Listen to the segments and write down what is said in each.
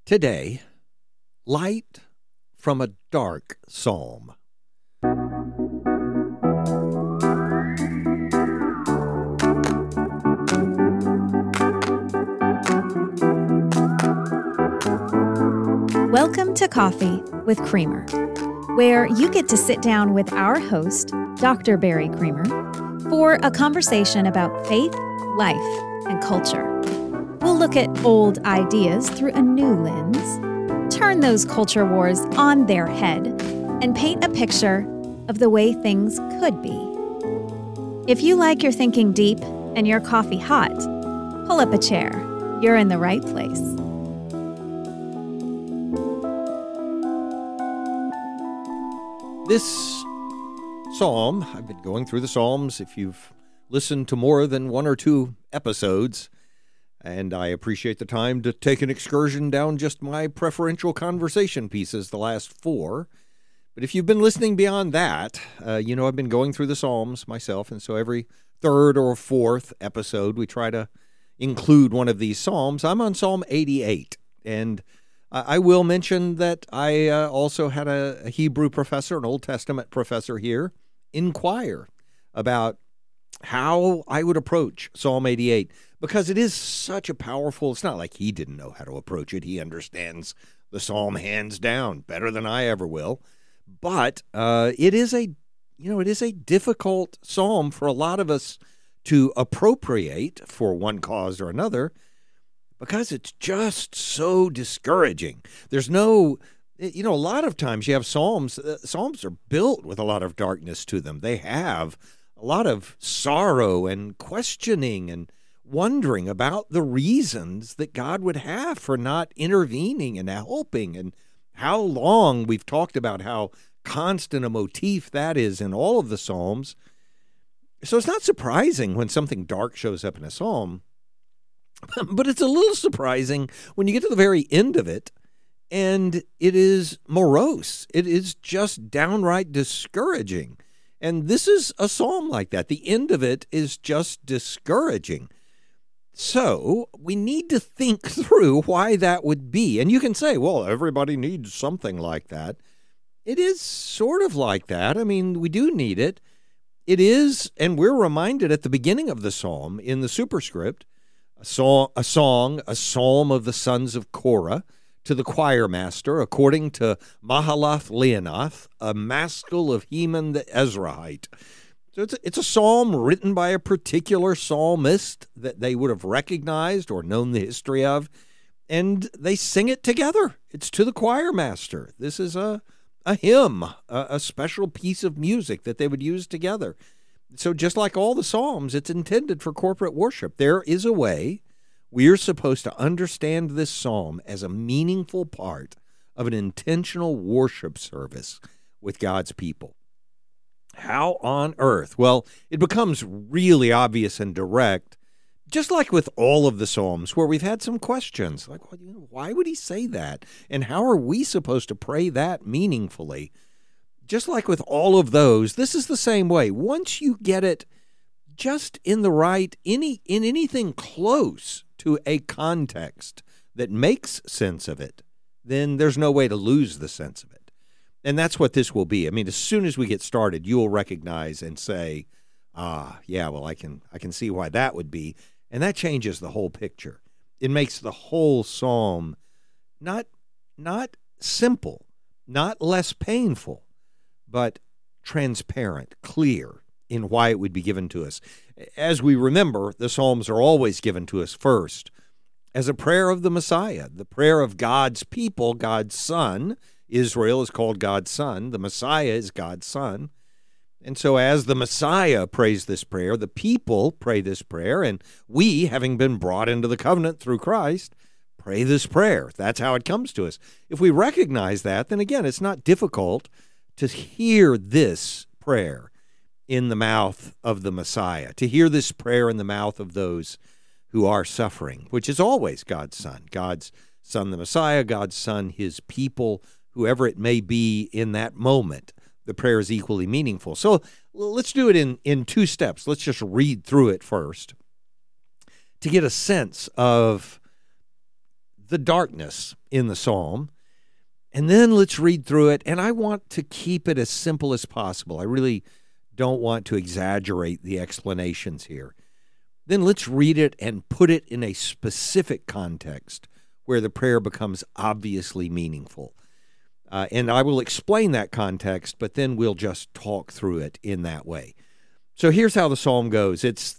Today, light from a dark psalm. Welcome to Coffee with Creamer, where you get to sit down with our host, Dr. Barry Creamer, for a conversation about faith, life, and culture. We'll look at old ideas through a new lens, turn those culture wars on their head, and paint a picture of the way things could be. If you like your thinking deep and your coffee hot, pull up a chair. You're in the right place. This psalm, I've been going through the Psalms if you've listened to more than one or two episodes, and I appreciate the time to take an excursion down just my preferential conversation pieces, the last four. But if you've been listening beyond that, I've been going through the Psalms myself, and so every third or fourth episode we try to include one of these Psalms. I'm on Psalm 88, and I will mention that I also had a Hebrew professor, an Old Testament professor here, inquire about how I would approach Psalm 88, because it is such a powerful, it's not like he didn't know how to approach it. He understands the Psalm hands down better than I ever will. But it is a difficult Psalm for a lot of us to appropriate for one cause or another, because it's just so discouraging. There's no, a lot of times you have Psalms are built with a lot of darkness to them. They have a lot of sorrow and questioning and wondering about the reasons that God would have for not intervening and helping, and how long we've talked about how constant a motif that is in all of the Psalms. So it's not surprising when something dark shows up in a Psalm, but it's a little surprising when you get to the very end of it and it is morose. It is just downright discouraging. And this is a psalm like that. The end of it is just discouraging. So we need to think through why that would be. And you can say, well, everybody needs something like that. It is sort of like that. I mean, we do need it. It is, and we're reminded at the beginning of the psalm in the superscript, a psalm of the sons of Korah, to the choir master, according to Mahalath Leannoth, a maskil of Heman the Ezrahite. So it's a psalm written by a particular psalmist that they would have recognized or known the history of, and they sing it together. It's to the choir master. This is a hymn, a special piece of music that they would use together. So just like all the Psalms, it's intended for corporate worship. There is a way we're supposed to understand this psalm as a meaningful part of an intentional worship service with God's people. How on earth? Well, it becomes really obvious and direct, just like with all of the Psalms, where we've had some questions, like, why would he say that? And how are we supposed to pray that meaningfully? Just like with all of those, this is the same way. Once you get it just in the right, in anything close to a context that makes sense of it, then there's no way to lose the sense of it. And that's what this will be. I mean, as soon as we get started, you'll recognize and say, I can see why that would be. And that changes the whole picture. It makes the whole psalm not simple, not less painful, but transparent, clear in why it would be given to us. As we remember, the Psalms are always given to us first as a prayer of the Messiah, the prayer of God's people, God's Son. Israel is called God's Son. The Messiah is God's Son. And so as the Messiah prays this prayer, the people pray this prayer, and we, having been brought into the covenant through Christ, pray this prayer. That's how it comes to us. If we recognize that, then again, it's not difficult to hear this prayer in the mouth of the Messiah, to hear this prayer in the mouth of those who are suffering, which is always God's Son, the Messiah, God's Son, his people, whoever it may be in that moment. The prayer is equally meaningful. So let's do it in two steps. Let's just read through it first to get a sense of the darkness in the psalm, and then let's read through it. And I want to keep it as simple as possible. I really don't want to exaggerate the explanations here. Then let's read it and put it in a specific context where the prayer becomes obviously meaningful. And I will explain that context, but then we'll just talk through it in that way. So here's how the psalm goes. It's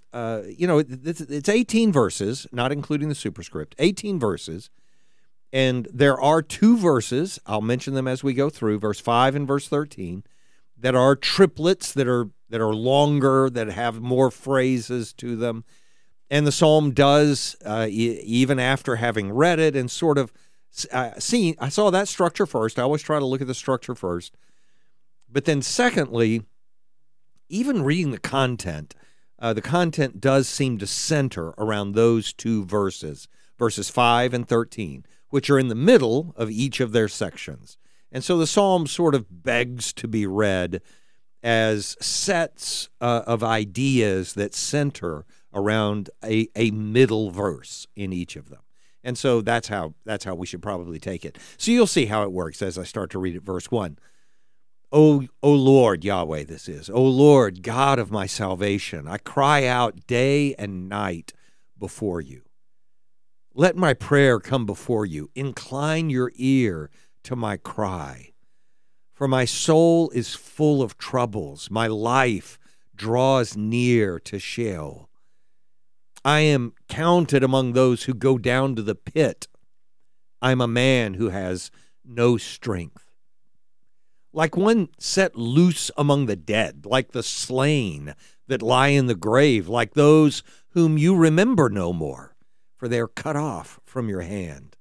18 verses, not including the superscript, 18 verses. And there are 2 verses, I'll mention them as we go through, verse 5 and verse 13, that are triplets that are longer, that have more phrases to them. And the psalm does, even after having read it and sort of I saw that structure first. I always try to look at the structure first. But then secondly, even reading the content does seem to center around those 2 verses, verses 5 and 13, which are in the middle of each of their sections. And so the psalm sort of begs to be read as sets of ideas that center around a middle verse in each of them. And so that's how we should probably take it. So you'll see how it works as I start to read it. Verse 1. O Lord, Yahweh this is, O Lord, God of my salvation, I cry out day and night before you. Let my prayer come before you. Incline your ear to my cry. For my soul is full of troubles. My life draws near to Sheol. I am counted among those who go down to the pit. I am a man who has no strength. Like one set loose among the dead, like the slain that lie in the grave, like those whom you remember no more, for they are cut off from your hand.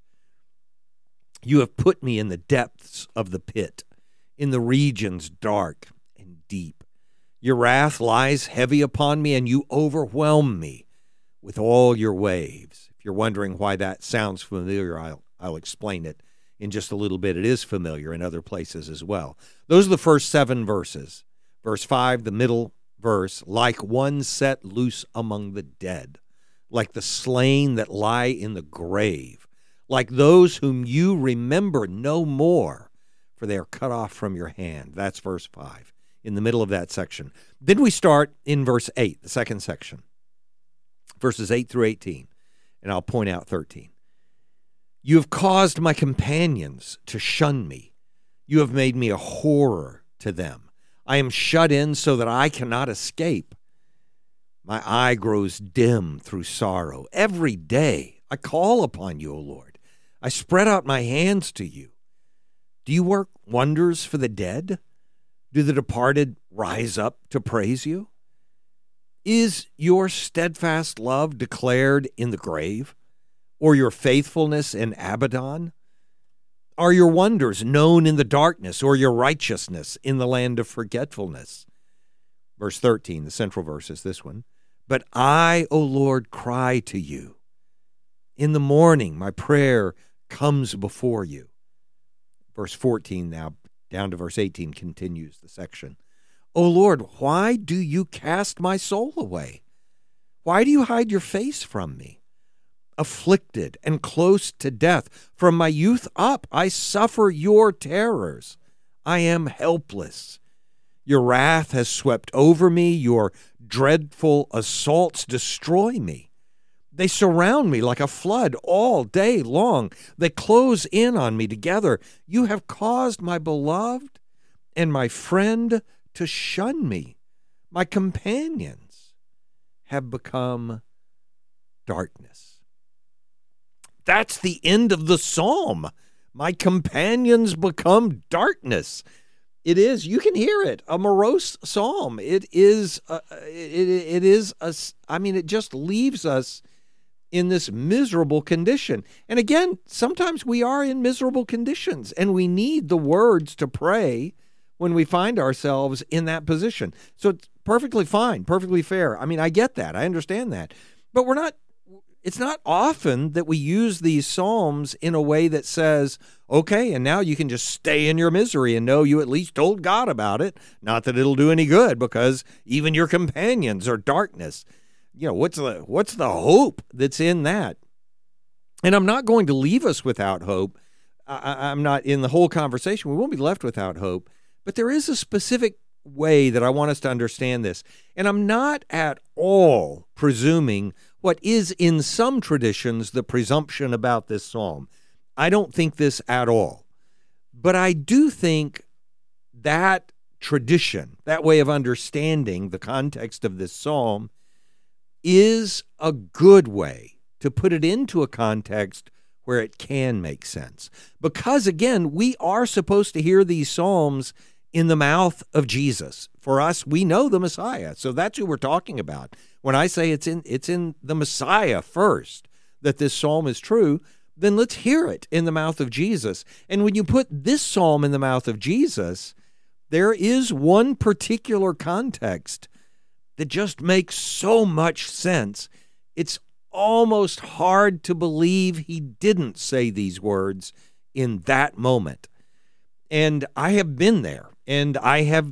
You have put me in the depths of the pit, in the regions dark and deep. Your wrath lies heavy upon me, and you overwhelm me with all your waves. If you're wondering why that sounds familiar, I'll explain it in just a little bit. It is familiar in other places as well. Those are the first 7 verses. Verse 5, the middle verse, like one set loose among the dead, like the slain that lie in the grave, like those whom you remember no more, for they are cut off from your hand. That's verse 5, in the middle of that section. Then we start in verse 8, the second section, verses 8 through 18, and I'll point out 13. You have caused my companions to shun me. You have made me a horror to them. I am shut in so that I cannot escape. My eye grows dim through sorrow. Every day I call upon you, O Lord. I spread out my hands to you. Do you work wonders for the dead? Do the departed rise up to praise you? Is your steadfast love declared in the grave, or your faithfulness in Abaddon? Are your wonders known in the darkness, or your righteousness in the land of forgetfulness? Verse 13, the central verse is this one. But I, O Lord, cry to you. In the morning my prayer comes before you. Verse 14 now, down to verse 18, continues the section. O Lord, why do you cast my soul away? Why do you hide your face from me? Afflicted and close to death, from my youth up I suffer your terrors. I am helpless. Your wrath has swept over me. Your dreadful assaults destroy me. They surround me like a flood all day long. They close in on me together. You have caused my beloved and my friend to shun me. My companions have become darkness. That's the end of the psalm. My companions become darkness. It is, you can hear it, a morose psalm. It just leaves us in this miserable condition. And again, sometimes we are in miserable conditions, and we need the words to pray when we find ourselves in that position. So it's perfectly fine, perfectly fair. I mean, I get that. I understand that. But it's not often that we use these psalms in a way that says, okay, and now you can just stay in your misery and know you at least told God about it. Not that it'll do any good, because even your companions are darkness. You know, what's the hope that's in that? And I'm not going to leave us without hope. I'm not in the whole conversation. We won't be left without hope. But there is a specific way that I want us to understand this. And I'm not at all presuming what is in some traditions the presumption about this psalm. I don't think this at all. But I do think that tradition, that way of understanding the context of this psalm, is a good way to put it into a context where it can make sense. Because, again, we are supposed to hear these psalms in the mouth of Jesus. For us, we know the Messiah, so that's who we're talking about. When I say it's in the Messiah first that this psalm is true, then let's hear it in the mouth of Jesus. And when you put this psalm in the mouth of Jesus, there is one particular context that just makes so much sense. It's almost hard to believe he didn't say these words in that moment. And I have been there, and I have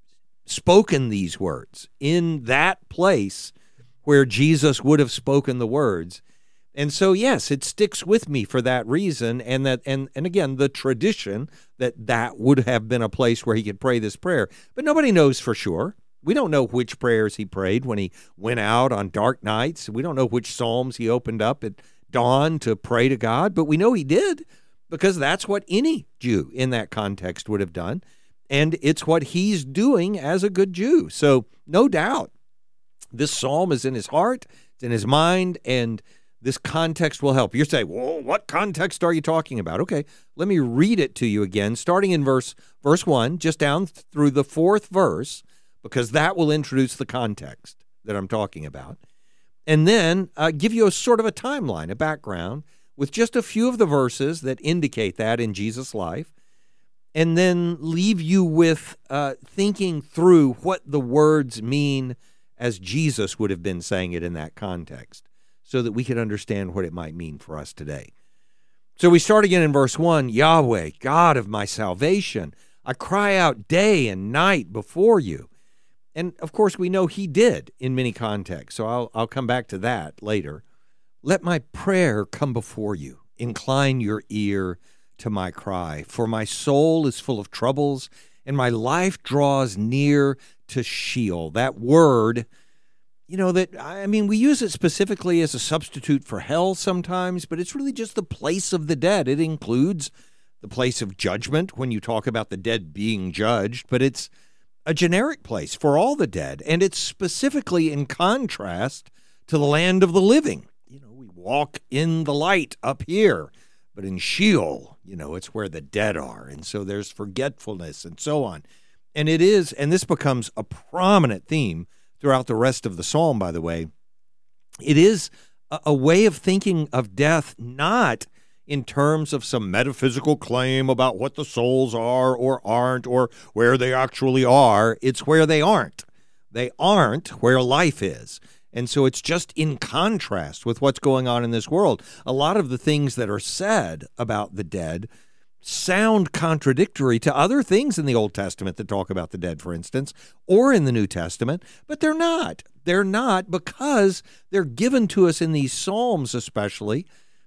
spoken these words in that place where Jesus would have spoken the words. And so, yes, it sticks with me for that reason, and again, the tradition that would have been a place where he could pray this prayer. But nobody knows for sure. We don't know which prayers he prayed when he went out on dark nights. We don't know which psalms he opened up at dawn to pray to God, but we know he did, because that's what any Jew in that context would have done, and it's what he's doing as a good Jew. So no doubt this psalm is in his heart, it's in his mind, and this context will help. You're saying, well, what context are you talking about? Okay, let me read it to you again, starting in verse 1, just down through the 4th verse, because that will introduce the context that I'm talking about. And then give you a sort of a timeline, a background, with just a few of the verses that indicate that in Jesus' life, and then leave you with thinking through what the words mean as Jesus would have been saying it in that context, so that we can understand what it might mean for us today. So we start again in verse 1, Yahweh, God of my salvation, I cry out day and night before you. And, of course, we know he did in many contexts, so I'll come back to that later. Let my prayer come before you. Incline your ear to my cry, for my soul is full of troubles, and my life draws near to Sheol. That word, we use it specifically as a substitute for hell sometimes, but it's really just the place of the dead. It includes the place of judgment when you talk about the dead being judged, but it's a generic place for all the dead, and it's specifically in contrast to the land of the living. We walk in the light up here, but in Sheol, it's where the dead are, and so there's forgetfulness and so on. And this becomes a prominent theme throughout the rest of the psalm, by the way. It is a way of thinking of death not in terms of some metaphysical claim about what the souls are or aren't or where they actually are. It's where they aren't. They aren't where life is. And so it's just in contrast with what's going on in this world. A lot of the things that are said about the dead sound contradictory to other things in the Old Testament that talk about the dead, for instance, or in the New Testament, but they're not. They're not, because they're given to us in these Psalms especially,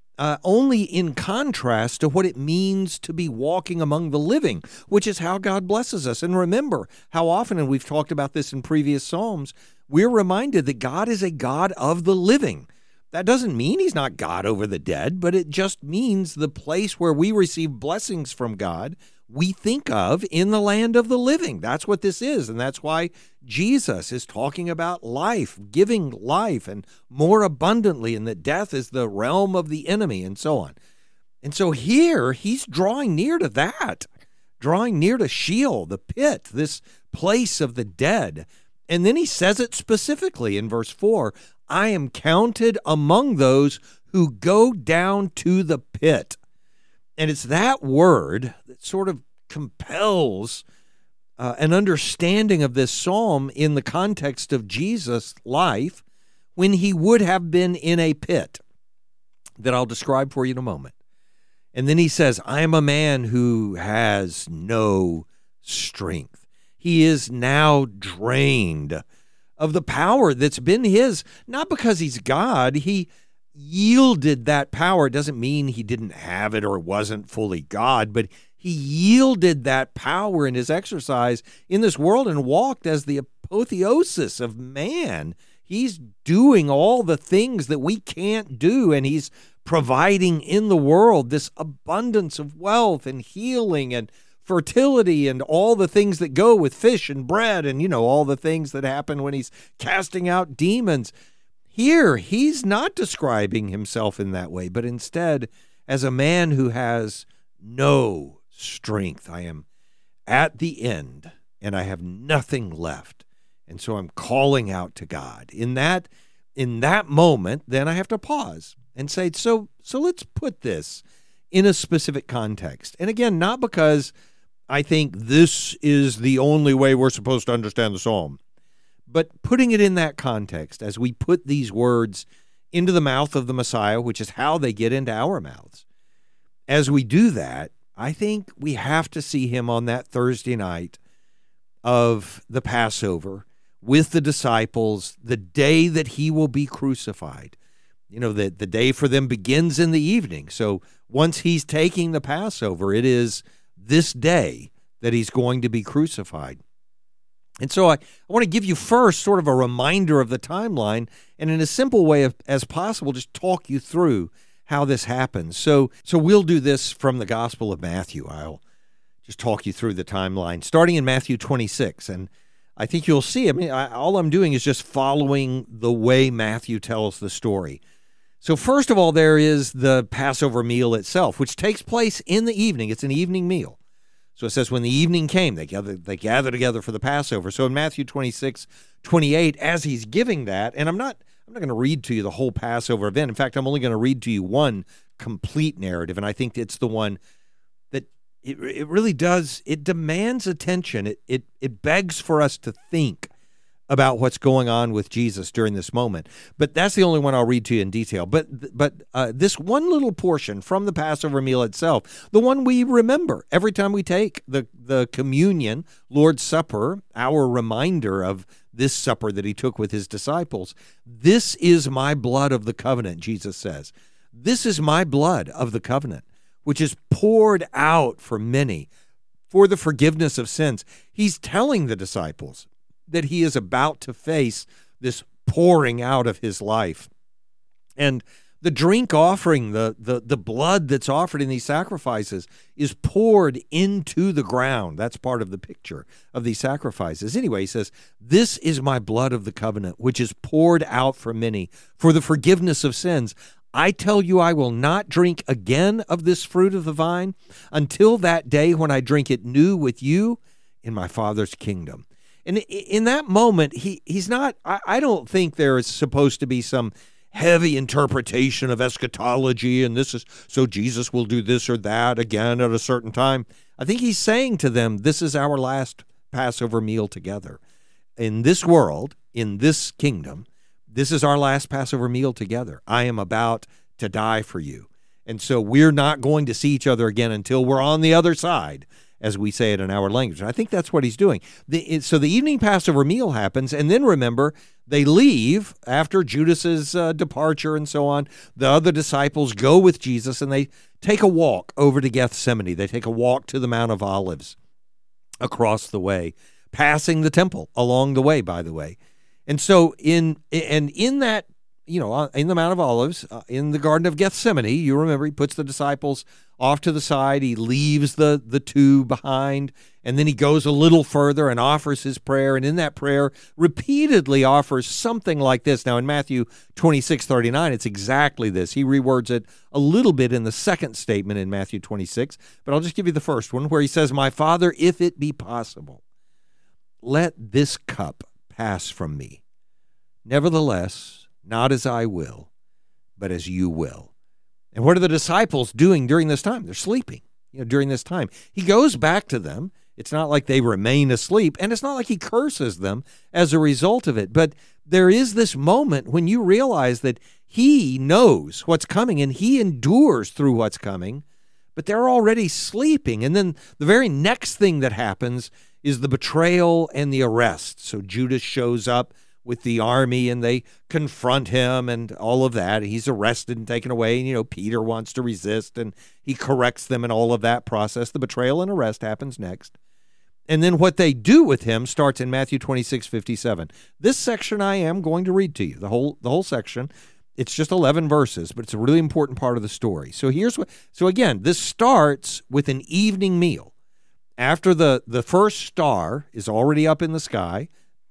only in contrast to what it means to be walking among the living, which is how God blesses us. And remember how often, and we've talked about this in previous Psalms, we're reminded that God is a God of the living. That doesn't mean he's not God over the dead, but it just means the place where we receive blessings from God, we think of in the land of the living. That's what this is, and that's why Jesus is talking about life, giving life, and more abundantly, and that death is the realm of the enemy, and so on. And so here, he's drawing near to that, drawing near to Sheol, the pit, this place of the dead. And then he says it specifically in verse 4, I am counted among those who go down to the pit. And it's that word that sort of compels an understanding of this psalm in the context of Jesus' life when he would have been in a pit that I'll describe for you in a moment. And then he says, I am a man who has no strength. He is now drained of the power that's been his, not because he's God. yielded that power. It doesn't mean he didn't have it or wasn't fully God, but he yielded that power in his exercise in this world and walked as the apotheosis of man. He's doing all the things that we can't do, and he's providing in the world this abundance of wealth and healing and fertility and all the things that go with fish and bread and, all the things that happen when he's casting out demons. Here, he's not describing himself in that way, but instead as a man who has no strength. I am at the end, and I have nothing left. And so I'm calling out to God. In that moment, then I have to pause and say, so let's put this in a specific context. And again, not because I think this is the only way we're supposed to understand the psalm, but putting it in that context as we put these words into the mouth of the Messiah, which is how they get into our mouths. As we do that, I think we have to see him on that Thursday night of the Passover with the disciples, the day that he will be crucified. The day for them begins in the evening. So once he's taking the Passover, it is this day that he's going to be crucified. And so I want to give you first sort of a reminder of the timeline, and in a simple way as possible, just talk you through how this happens. So we'll do this from the Gospel of Matthew. I'll just talk you through the timeline, starting in Matthew 26. And I think you'll see, all I'm doing is just following the way Matthew tells the story. So first of all, there is the Passover meal itself, which takes place in the evening. It's an evening meal. So it says when the evening came, they gather together for the Passover. So in Matthew 26:28, as he's giving that, and I'm not going to read to you the whole Passover event. In fact, I'm only going to read to you one complete narrative, and I think it's the one that it really does. It demands attention. It begs for us to think about what's going on with Jesus during this moment. But that's the only one I'll read to you in detail. But this one little portion from the Passover meal itself, the one we remember every time we take the communion, Lord's Supper, our reminder of this supper that he took with his disciples. This is my blood of the covenant, Jesus says. This is my blood of the covenant, which is poured out for many for the forgiveness of sins. He's telling the disciples that he is about to face this pouring out of his life. And the drink offering, the blood that's offered in these sacrifices is poured into the ground. That's part of the picture of these sacrifices. Anyway, he says, this is my blood of the covenant, which is poured out for many for the forgiveness of sins. I tell you, I will not drink again of this fruit of the vine until that day when I drink it new with you in my Father's kingdom. And in that moment, he's not, I don't think there is supposed to be some heavy interpretation of eschatology, and this is, so Jesus will do this or that again at a certain time. I think he's saying to them, this is our last Passover meal together. In this world, in this kingdom, this is our last Passover meal together. I am about to die for you. And so we're not going to see each other again until we're on the other side, as we say it in our language. I think that's what he's doing. So the evening Passover meal happens, and then remember, they leave after Judas's departure and so on. The other disciples go with Jesus, and they take a walk over to Gethsemane. They take a walk to the Mount of Olives across the way, passing the temple along the way, by the way. And so in that, in the Mount of Olives, in the Garden of Gethsemane, you remember he puts the disciples off to the side. He leaves the two behind, and then he goes a little further and offers his prayer. And in that prayer, repeatedly offers something like this. Now, in Matthew 26:39, it's exactly this. He rewords it a little bit in the second statement in Matthew 26, but I'll just give you the first one, where he says, "My Father, if it be possible, let this cup pass from me. Nevertheless, not as I will, but as you will." And what are the disciples doing during this time? They're sleeping, during this time. He goes back to them. It's not like they remain asleep, and it's not like he curses them as a result of it. But there is this moment when you realize that he knows what's coming, and he endures through what's coming, but they're already sleeping. And then the very next thing that happens is the betrayal and the arrest. So Judas shows up with the army, and they confront him and all of that. He's arrested and taken away, and, Peter wants to resist, and he corrects them and all of that process. The betrayal and arrest happens next. And then what they do with him starts in Matthew 26:57. This section I am going to read to you, the whole section. It's just 11 verses, but it's a really important part of the story. So again, this starts with an evening meal. After the first star is already up in the sky,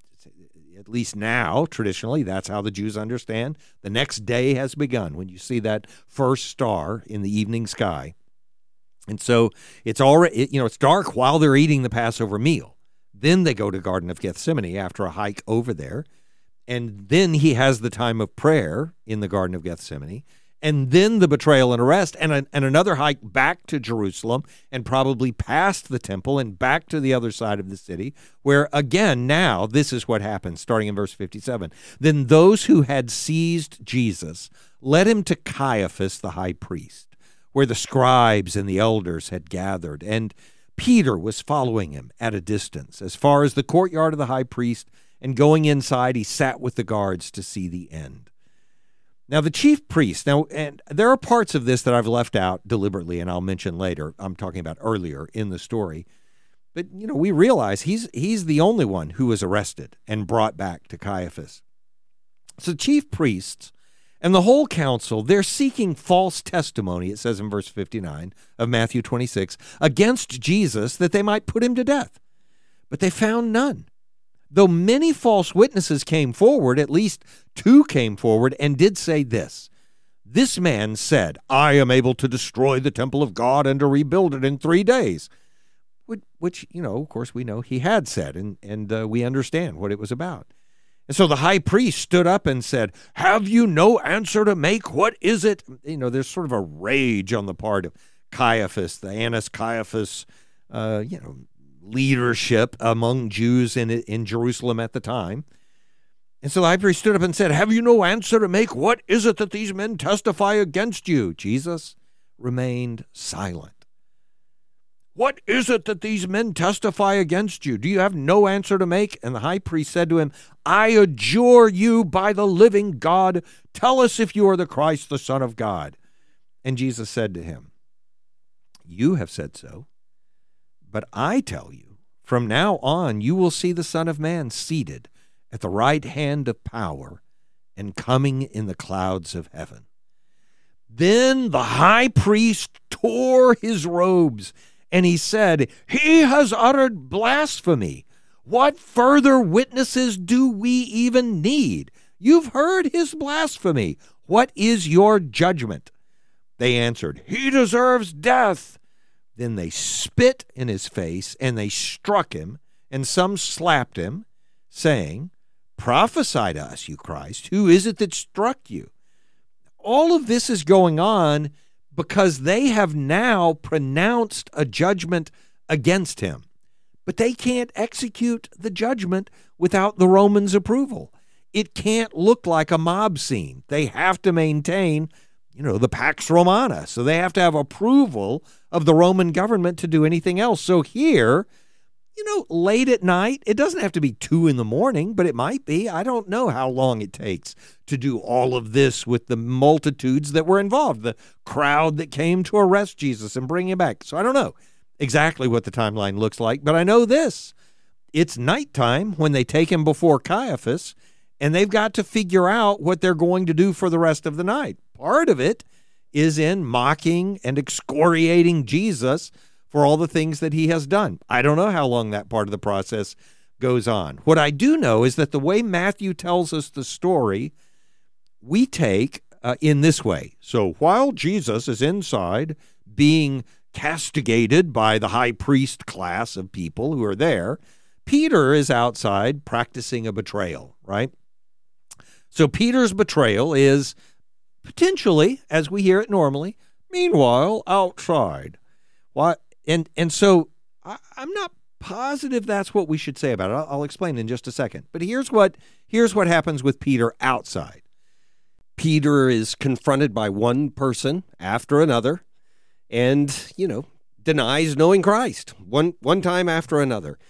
at least now, traditionally, that's how the Jews understand. The next day has begun when you see that first star in the evening sky. And so it's already, it's dark while they're eating the Passover meal. Then they go to Garden of Gethsemane after a hike over there. And then he has the time of prayer in the Garden of Gethsemane. And then the betrayal and arrest, and another hike back to Jerusalem, and probably past the temple and back to the other side of the city, where again, now, this is what happens, starting in verse 57. Then those who had seized Jesus led him to Caiaphas the high priest, where the scribes and the elders had gathered, and Peter was following him at a distance, as far as the courtyard of the high priest, and going inside, he sat with the guards to see the end. Now, the chief priest, and there are parts of this that I've left out deliberately, and I'll mention later. I'm talking about earlier in the story. But, we realize he's the only one who was arrested and brought back to Caiaphas. So chief priests and the whole council, they're seeking false testimony, it says in verse 59 of Matthew 26, against Jesus that they might put him to death. But they found none. Though many false witnesses came forward, at least 2 came forward and did say this. This man said, I am able to destroy the temple of God and to rebuild it in 3 days. Which, of course, we know he had said, and we understand what it was about. And so the high priest stood up and said, have you no answer to make? What is it? There's sort of a rage on the part of Caiaphas, the Annas Caiaphas, leadership among Jews in Jerusalem at the time. And so the high priest stood up and said, have you no answer to make? What is it that these men testify against you? Jesus remained silent. What is it that these men testify against you? Do you have no answer to make? And the high priest said to him, I adjure you by the living God, tell us if you are the Christ, the Son of God. And Jesus said to him, you have said so. But I tell you, from now on you will see the Son of Man seated at the right hand of power and coming in the clouds of heaven. Then the high priest tore his robes, and he said, he has uttered blasphemy. What further witnesses do we even need? You've heard his blasphemy. What is your judgment? They answered, he deserves death. Then they spit in his face, and they struck him, and some slapped him, saying, prophesy to us, you Christ. Who is it that struck you? All of this is going on because they have now pronounced a judgment against him. But they can't execute the judgment without the Romans' approval. It can't look like a mob scene. They have to maintain the Pax Romana. So they have to have approval of the Roman government to do anything else. So here, late at night, it doesn't have to be 2 a.m, but it might be. I don't know how long it takes to do all of this with the multitudes that were involved, the crowd that came to arrest Jesus and bring him back. So I don't know exactly what the timeline looks like, but I know this. It's nighttime when they take him before Caiaphas, and they've got to figure out what they're going to do for the rest of the night. Part of it is in mocking and excoriating Jesus for all the things that he has done. I don't know how long that part of the process goes on. What I do know is that the way Matthew tells us the story, we take in this way. So while Jesus is inside being castigated by the high priest class of people who are there, Peter is outside practicing a betrayal, right? So Peter's betrayal is potentially, as we hear it normally, meanwhile, outside. And so I'm not positive that's what we should say about it. I'll explain in just a second. But here's what happens with Peter outside. Peter is confronted by one person after another and, denies knowing Christ one time after another.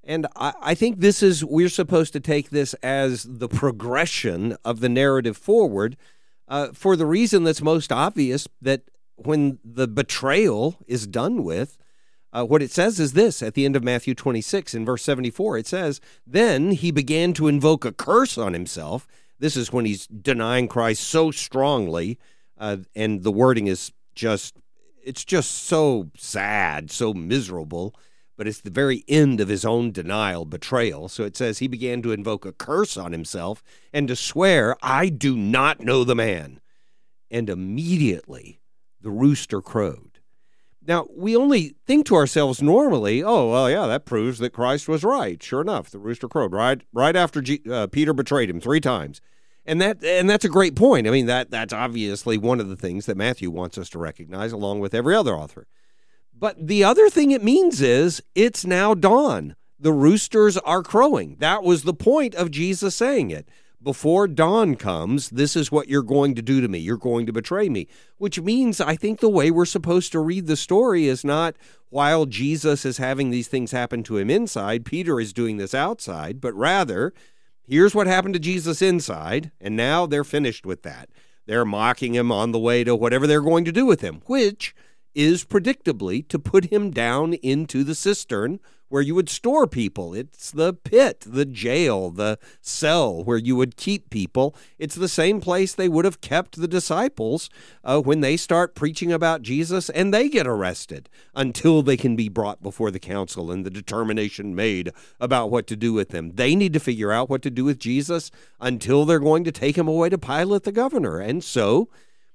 And I think we're supposed to take this as the progression of the narrative forward for the reason that's most obvious, that when the betrayal is done with, what it says is this at the end of Matthew 26 in verse 74. It says, "Then he began to invoke a curse on himself." This is when he's denying Christ so strongly, and the wording is it's just so sad, so miserable. But it's the very end of his own denial, betrayal. So it says he began to invoke a curse on himself and to swear, "I do not know the man." And immediately the rooster crowed. Now, we only think to ourselves normally, oh, well, yeah, that proves that Christ was right. Sure enough, the rooster crowed right after Peter betrayed him 3 times. And that's a great point. I mean, that's obviously one of the things that Matthew wants us to recognize, along with every other author. But the other thing it means is it's now dawn. The roosters are crowing. That was the point of Jesus saying it. Before dawn comes, this is what you're going to do to me. You're going to betray me, which means I think the way we're supposed to read the story is not while Jesus is having these things happen to him inside, Peter is doing this outside, but rather, here's what happened to Jesus inside, and now they're finished with that. They're mocking him on the way to whatever they're going to do with him, which is predictably to put him down into the cistern where you would store people. It's the pit, the jail, the cell where you would keep people. It's the same place they would have kept the disciples when they start preaching about Jesus and they get arrested until they can be brought before the council and the determination made about what to do with them. They need to figure out what to do with Jesus until they're going to take him away to Pilate the governor. And so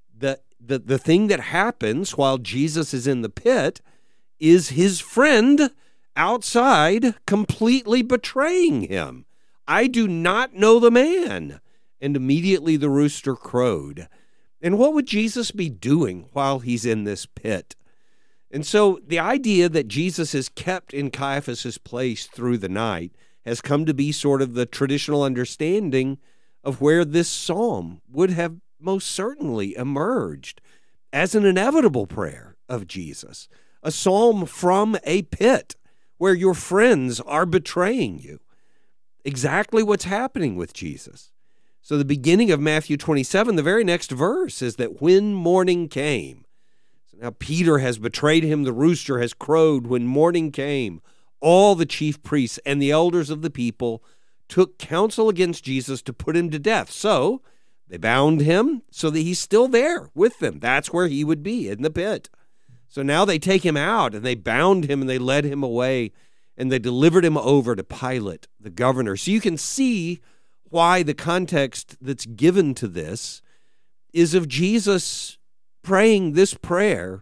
the thing that happens while Jesus is in the pit is his friend outside completely betraying him. "I do not know the man." And immediately the rooster crowed. And what would Jesus be doing while he's in this pit? And so the idea that Jesus is kept in Caiaphas's place through the night has come to be sort of the traditional understanding of where this psalm would have most certainly emerged as an inevitable prayer of Jesus, a psalm from a pit where your friends are betraying you. Exactly what's happening with Jesus. So the beginning of Matthew 27, the very next verse is that when morning came. So now Peter has betrayed him, the rooster has crowed. When morning came, all the chief priests and the elders of the people took counsel against Jesus to put him to death. So they bound him so that he's still there with them. That's where he would be, in the pit. So now they take him out and they bound him and they led him away and they delivered him over to Pilate, the governor. So you can see why the context that's given to this is of Jesus praying this prayer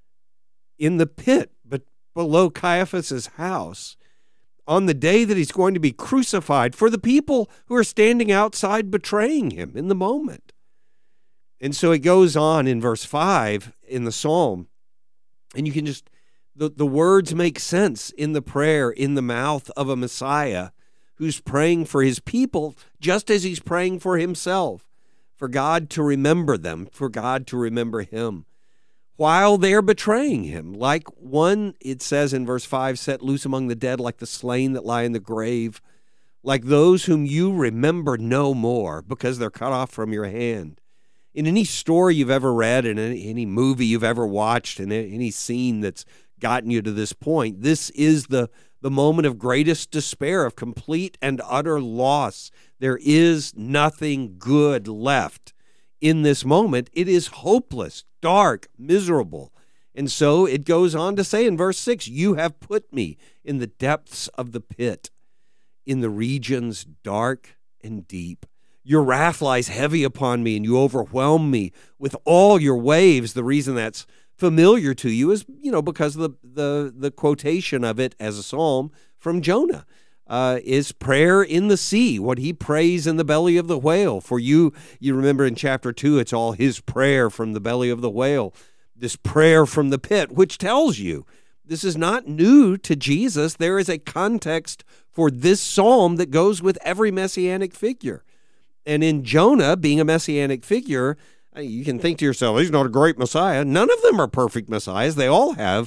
in the pit, but below Caiaphas's house, on the day that he's going to be crucified for the people who are standing outside betraying him in the moment. And so it goes on in verse 5 in the psalm, and you can just, the words make sense in the prayer in the mouth of a Messiah who's praying for his people just as he's praying for himself, for God to remember them, for God to remember him, while they're betraying him. Like one, it says in verse 5, set loose among the dead like the slain that lie in the grave, like those whom you remember no more because they're cut off from your hand. In any story you've ever read, in any movie you've ever watched, in any scene that's gotten you to this point, this is the moment of greatest despair, of complete and utter loss. There is nothing good left in this moment. It is hopeless, dark, miserable. And so it goes on to say in verse 6, you have put me in the depths of the pit, in the regions dark and deep. Your wrath lies heavy upon me, and you overwhelm me with all your waves. The reason that's familiar to you is, because of the quotation of it as a psalm from Jonah. Is prayer in the sea, what he prays in the belly of the whale. For you remember in chapter 2, it's all his prayer from the belly of the whale, this prayer from the pit, which tells you this is not new to Jesus. There is a context for this psalm that goes with every messianic figure. And in Jonah being a messianic figure, you can think to yourself, he's not a great Messiah. None of them are perfect Messiahs. They all have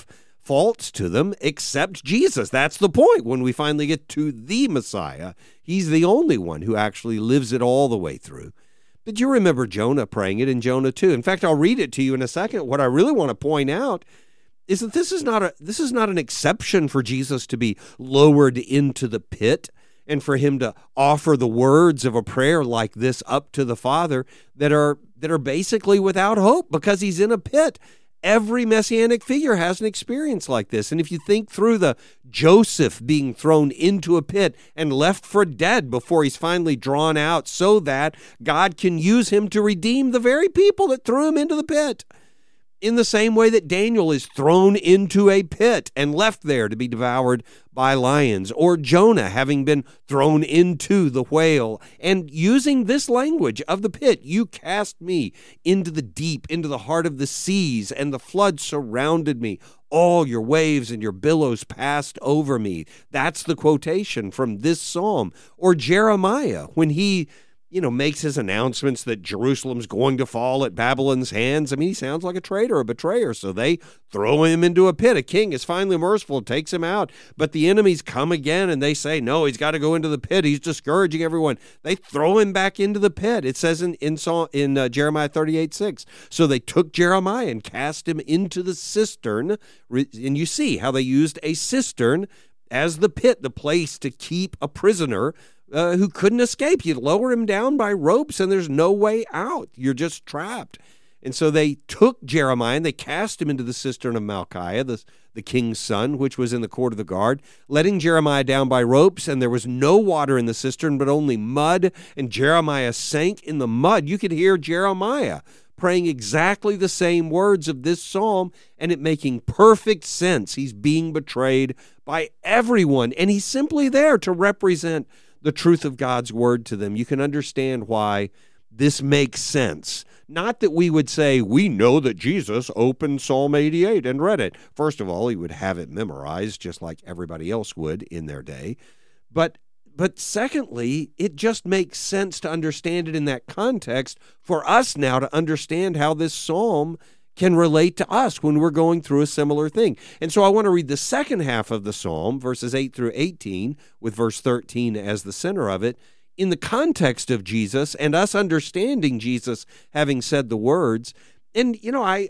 faults to them except Jesus. That's the point. When we finally get to the Messiah, he's the only one who actually lives it all the way through. But you remember Jonah praying it in Jonah 2. In fact, I'll read it to you in a second. What I really want to point out is that this is not an exception for Jesus to be lowered into the pit and for him to offer the words of a prayer like this up to the Father that are basically without hope because he's in a pit. Every messianic figure has an experience like this. And if you think through the Joseph being thrown into a pit and left for dead before he's finally drawn out so that God can use him to redeem the very people that threw him into the pit. In the same way that Daniel is thrown into a pit and left there to be devoured by lions, or Jonah having been thrown into the whale, and using this language of the pit, you cast me into the deep, into the heart of the seas, and the flood surrounded me. All your waves and your billows passed over me. That's the quotation from this psalm. Or Jeremiah, when he makes his announcements that Jerusalem's going to fall at Babylon's hands. I mean, he sounds like a traitor, a betrayer. So they throw him into a pit. A king is finally merciful, takes him out. But the enemies come again and they say, no, he's got to go into the pit. He's discouraging everyone. They throw him back into the pit. It says in Jeremiah 38:6. So they took Jeremiah and cast him into the cistern. And you see how they used a cistern as the pit, the place to keep a prisoner who couldn't escape. You'd lower him down by ropes and there's no way out. You're just trapped. And so they took Jeremiah and they cast him into the cistern of Malchiah, the king's son, which was in the court of the guard, letting Jeremiah down by ropes, and there was no water in the cistern but only mud, and Jeremiah sank in the mud. You could hear Jeremiah praying exactly the same words of this psalm, and it making perfect sense. He's being betrayed by everyone, and he's simply there to represent the truth of God's word to them. You can understand why this makes sense. Not that we would say, we know that Jesus opened Psalm 88 and read it. First of all, he would have it memorized just like everybody else would in their day. But secondly, it just makes sense to understand it in that context for us now to understand how this psalm can relate to us when we're going through a similar thing. And so I want to read the second half of the psalm, verses 8 through 18, with verse 13 as the center of it, in the context of Jesus and us understanding Jesus having said the words. And,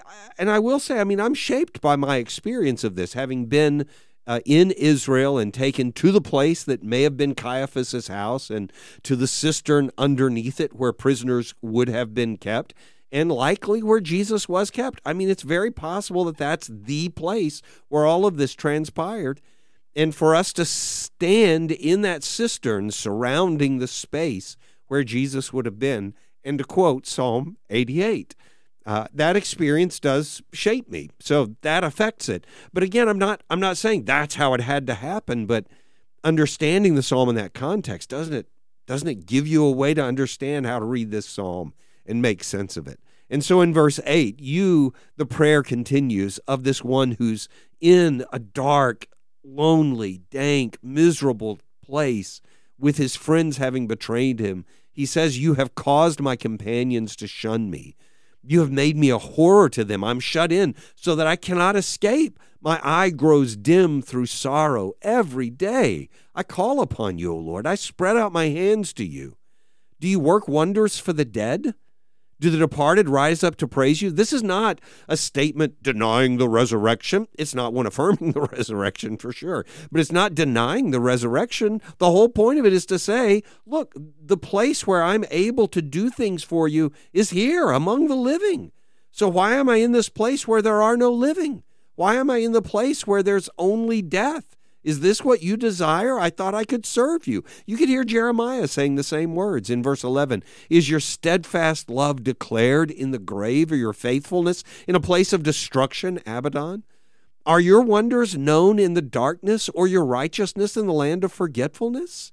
I will say, I'm shaped by my experience of this, having been in Israel and taken to the place that may have been Caiaphas's house and to the cistern underneath it where prisoners would have been kept, and likely where Jesus was kept. It's very possible that that's the place where all of this transpired. And for us to stand in that cistern surrounding the space where Jesus would have been, and to quote Psalm 88, that experience does shape me. So that affects it. But again, I'm not saying that's how it had to happen, but understanding the psalm in that context, doesn't it give you a way to understand how to read this psalm and make sense of it? And so in verse 8, the prayer continues of this one who's in a dark, lonely, dank, miserable place with his friends having betrayed him. He says, you have caused my companions to shun me. You have made me a horror to them. I'm shut in so that I cannot escape. My eye grows dim through sorrow every day. I call upon you, O Lord. I spread out my hands to you. Do you work wonders for the dead? Do the departed rise up to praise you? This is not a statement denying the resurrection. It's not one affirming the resurrection for sure, but it's not denying the resurrection. The whole point of it is to say, look, the place where I'm able to do things for you is here among the living. So why am I in this place where there are no living? Why am I in the place where there's only death? Is this what you desire? I thought I could serve you. You could hear Jeremiah saying the same words in verse 11. Is your steadfast love declared in the grave, or your faithfulness in a place of destruction, Abaddon? Are your wonders known in the darkness, or your righteousness in the land of forgetfulness?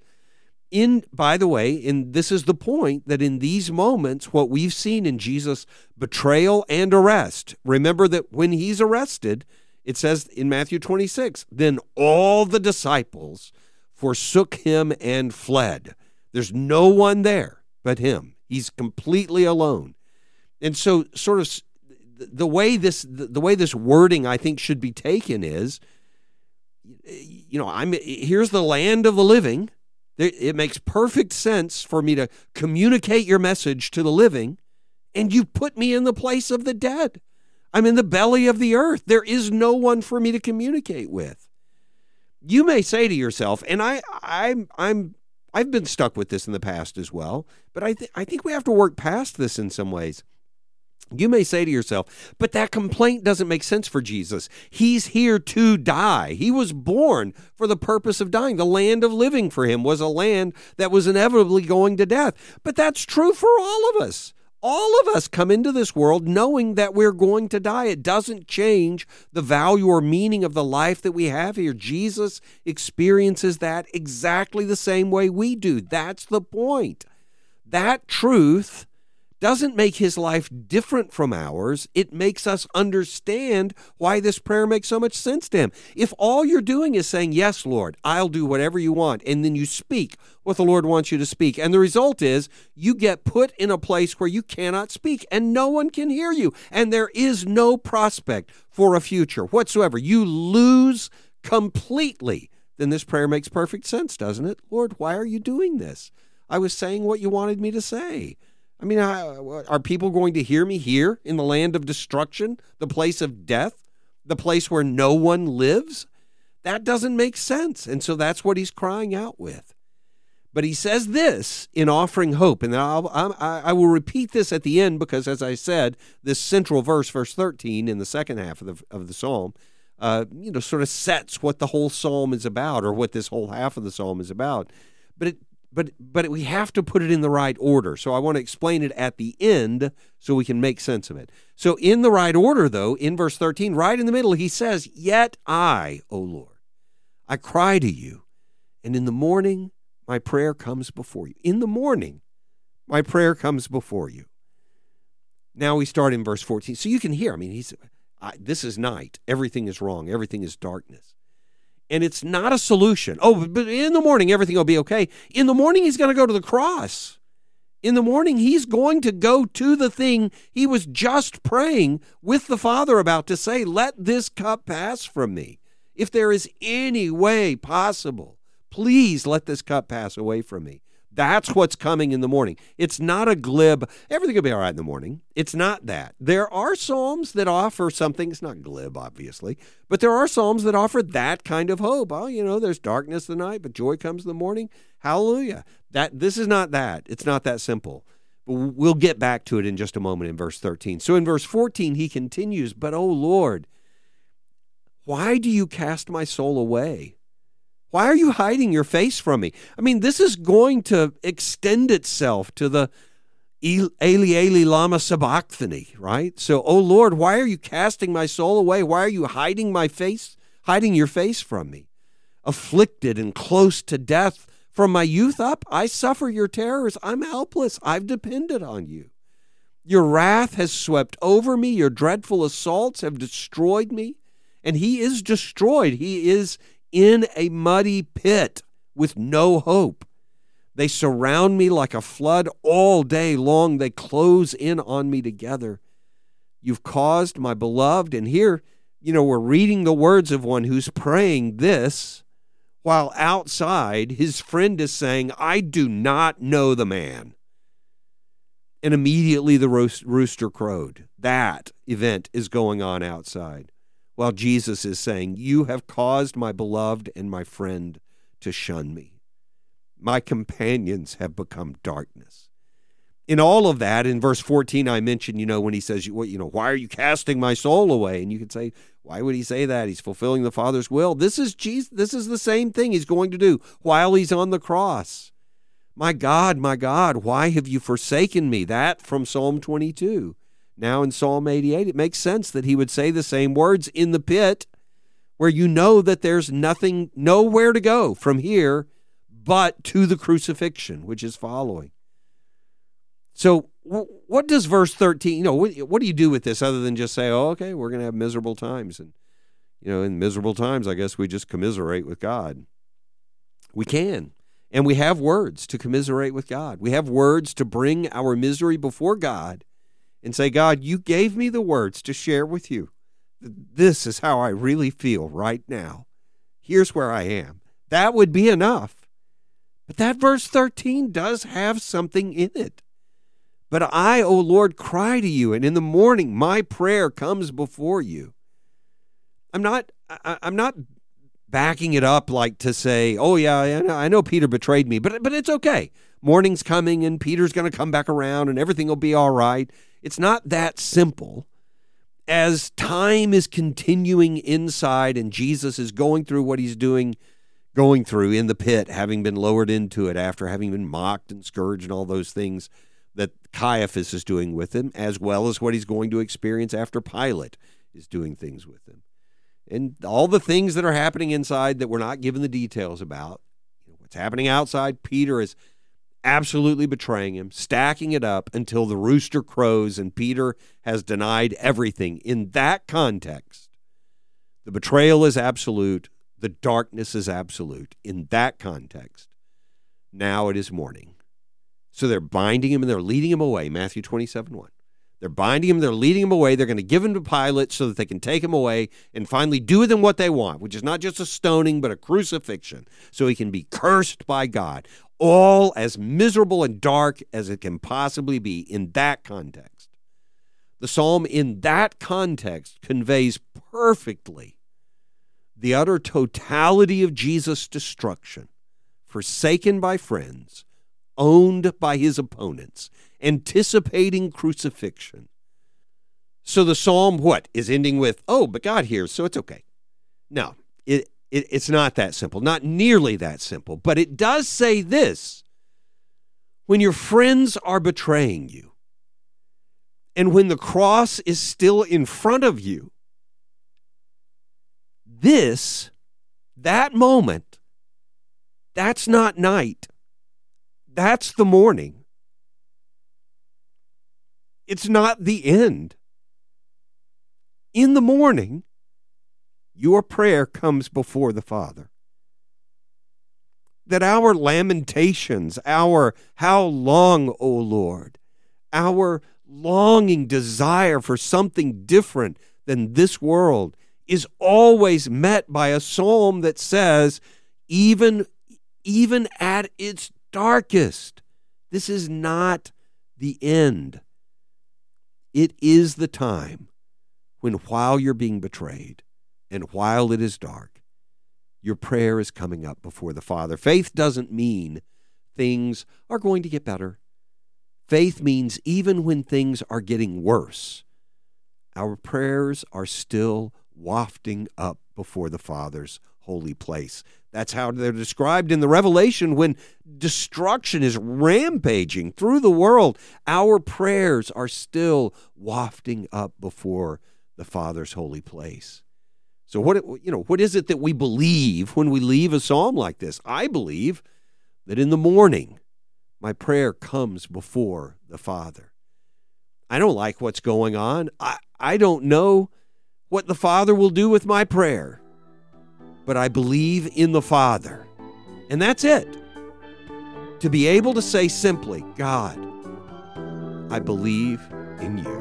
By the way, this is the point, that in these moments, what we've seen in Jesus' betrayal and arrest, remember that when he's arrested, it says in Matthew 26, then all the disciples forsook him and fled. There's no one there but him. He's completely alone. And so sort of the way this wording I think should be taken is, here's the land of the living. It makes perfect sense for me to communicate your message to the living, and you put me in the place of the dead. I'm in the belly of the earth. There is no one for me to communicate with. You may say to yourself, and I've been stuck with this in the past as well, but I think we have to work past this in some ways. You may say to yourself, but that complaint doesn't make sense for Jesus. He's here to die. He was born for the purpose of dying. The land of living for him was a land that was inevitably going to death. But that's true for all of us. All of us come into this world knowing that we're going to die. It doesn't change the value or meaning of the life that we have here. Jesus experiences that exactly the same way we do. That's the point. That truth doesn't make his life different from ours. It makes us understand why this prayer makes so much sense to him. If all you're doing is saying, yes, Lord, I'll do whatever you want, and then you speak what the Lord wants you to speak, and the result is you get put in a place where you cannot speak, and no one can hear you, and there is no prospect for a future whatsoever. You lose completely. Then this prayer makes perfect sense, doesn't it? Lord, why are you doing this? I was saying what you wanted me to say. I mean, are people going to hear me here in the land of destruction, the place of death, the place where no one lives? That doesn't make sense. And so that's what he's crying out with. But he says this in offering hope. And I will repeat this at the end because, as I said, this central verse, verse 13, in the second half of the psalm, sort of sets what the whole psalm is about, or what this whole half of the psalm is about. But we have to put it in the right order. So I want to explain it at the end so we can make sense of it. So in the right order, though, in verse 13, right in the middle, he says, "Yet I, O Lord, I cry to you, and in the morning my prayer comes before you." In the morning, my prayer comes before you. Now we start in verse 14. So you can hear, this is night. Everything is wrong. Everything is darkness. And it's not a solution. Oh, but in the morning, everything will be okay. In the morning, he's going to go to the cross. In the morning, he's going to go to the thing he was just praying with the Father about, to say, let this cup pass from me. If there is any way possible, please let this cup pass away from me. That's what's coming in the morning. It's not a glib, everything will be all right in the morning. It's not that. There are psalms that offer something, it's not glib, obviously, but there are psalms that offer that kind of hope. Oh, there's darkness the night, but joy comes in the morning. Hallelujah. This is not that. It's not that simple. But we'll get back to it in just a moment in verse 13. So in verse 14, he continues, "But, O Lord, why do you cast my soul away? Why are you hiding your face from me?" This is going to extend itself to the Eli, Eli, lama sabachthani, right? So, "Oh Lord, why are you casting my soul away? Why are you hiding your face from me? Afflicted and close to death from my youth up, I suffer your terrors. I'm helpless. I've depended on you. Your wrath has swept over me. Your dreadful assaults have destroyed me." And he is destroyed. He is in a muddy pit with no hope. "They surround me like a flood all day long. They close in on me together. You've caused my beloved," and here, we're reading the words of one who's praying this, while outside his friend is saying, "I do not know the man." And immediately the rooster crowed. That event is going on outside, while Jesus is saying, "You have caused my beloved and my friend to shun me. My companions have become darkness." In all of that, in verse 14, I mentioned, when he says, "Why are you casting my soul away?" And you could say, why would he say that? He's fulfilling the Father's will. This is Jesus. This is the same thing he's going to do while he's on the cross. My God, why have you forsaken me?" That from Psalm 22. Now in Psalm 88, it makes sense that he would say the same words in the pit, where that there's nowhere to go from here but to the crucifixion, which is following. So what does verse 13, what do you do with this other than just say, "Oh, okay, we're going to have miserable times. And, in miserable times, I guess we just commiserate with God." We can. And we have words to commiserate with God. We have words to bring our misery before God and say, God, you gave me the words to share with you. This is how I really feel right now. Here's where I am. That would be enough. But that verse 13 does have something in it. But I, O Lord, cry to you, and in the morning my prayer comes before you. I'm not backing it up like to say, oh yeah, I know Peter betrayed me, but it's okay. Morning's coming and Peter's going to come back around and everything will be all right. It's not that simple. As time is continuing inside and Jesus is going through what he's going through in the pit, having been lowered into it after having been mocked and scourged and all those things that Caiaphas is doing with him, as well as what he's going to experience after Pilate is doing things with him. And all the things that are happening inside that we're not given the details about. What's happening outside, Peter is absolutely betraying him, stacking it up until the rooster crows and Peter has denied everything. In that context, the betrayal is absolute. The darkness is absolute. In that context, now it is morning. So they're binding him and they're leading him away, Matthew 27:1. They're binding him, they're leading him away. They're going to give him to Pilate so that they can take him away and finally do with him what they want, which is not just a stoning, but a crucifixion, so he can be cursed by God. All as miserable and dark as it can possibly be in that context. The psalm in that context conveys perfectly the utter totality of Jesus' destruction, forsaken by friends, owned by his opponents, anticipating crucifixion. So the psalm, is ending with, oh, but God hears, so it's okay. No, it's not that simple, not nearly that simple, but it does say this: when your friends are betraying you, and when the cross is still in front of you, that moment, that's not night. That's the morning. It's not the end. In the morning, your prayer comes before the Father. That our lamentations, our how long, O Lord, our longing desire for something different than this world is always met by a psalm that says, even at its darkest, this is not the end. It is the time when, while you're being betrayed and while it is dark, your prayer is coming up before the Father. Faith doesn't mean things are going to get better. Faith means even when things are getting worse, our prayers are still wafting up before the Father's holy place. That's how they're described in the Revelation when destruction is rampaging through the world. Our prayers are still wafting up before the Father's holy place. So what is it that we believe when we leave a psalm like this? I believe that in the morning, my prayer comes before the Father. I don't like what's going on. I don't know what the Father will do with my prayer, but I believe in the Father. And that's it. To be able to say simply, God, I believe in you.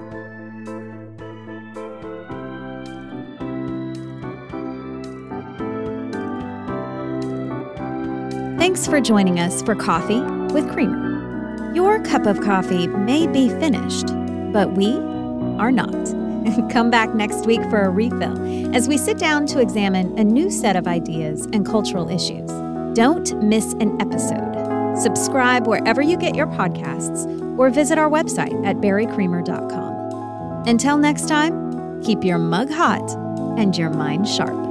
Thanks for joining us for Coffee with Creamer. Your cup of coffee may be finished, but we are not. Come back next week for a refill as we sit down to examine a new set of ideas and cultural issues. Don't miss an episode. Subscribe wherever you get your podcasts or visit our website at barrycreamer.com. Until next time, keep your mug hot and your mind sharp.